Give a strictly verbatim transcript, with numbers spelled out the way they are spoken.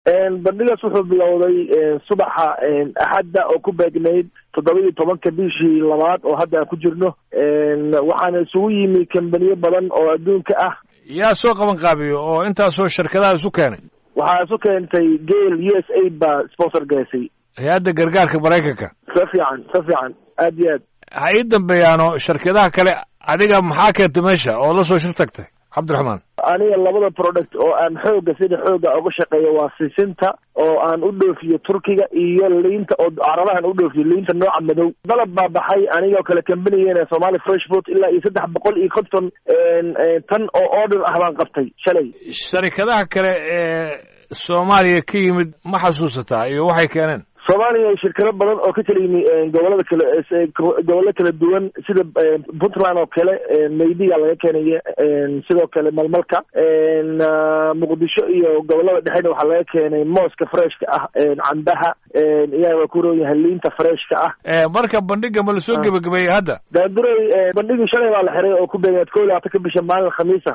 bandhigaas wuxuu bilowday subaxa axadda oo ku beegnayd toddoba iyo tobanka bishii labaad oo hadda aan ku jirno waxaana isugu yimi kambaniyo badan oo adduunka ah. yaa soo qaban qaabiyo oo intaasoo shirkadaha isu keenay? waxaa isu keentay gale u s aid baa sponsor gaysay, hay-adda gargaarka maraykanka. sa fiican sa fiican aad iyo aad. ha ii dambeeyaano shirkadaha kale, adiga maxaa keentay meesha oo la soo shir tagtay cabdiraxmaan? aniga labada product oo aan xooga sida xooga uga shaqeeyo waa sisinta oo aan u dhoofiyo Turkiga iyo liinta oo carabahan u dhoofiyo liinta nooca madow. dalab baa baxay anigoo kale kambaniyeena Somali Fresh Fruit ilaa iyo saddex boqol iyo konton tan oo order ah baan qabtay shalay. sharikadaha kale ee Soomaaliya ka yimid ma xasuusataa iyo waxay keeneen? Soomaaliya shirkado badan oo ka kala yimi gobolada kale gobolada kala duwan sida Puntland oo kale Maydiga laga keenay, sidoo kale Malmalka, Muqdisho iyo gobolada dhexeena waxa laga keenay mooska freshka ah, cambaha iyaga ku rooyahay liinta freshka ah. ee marka bandhiga ma la soo gabagabeeyay hadda? daanduray bandhigi shalay baa la xiray oo ku beegaad kow iyo labaatan bisha maalin Khamiis.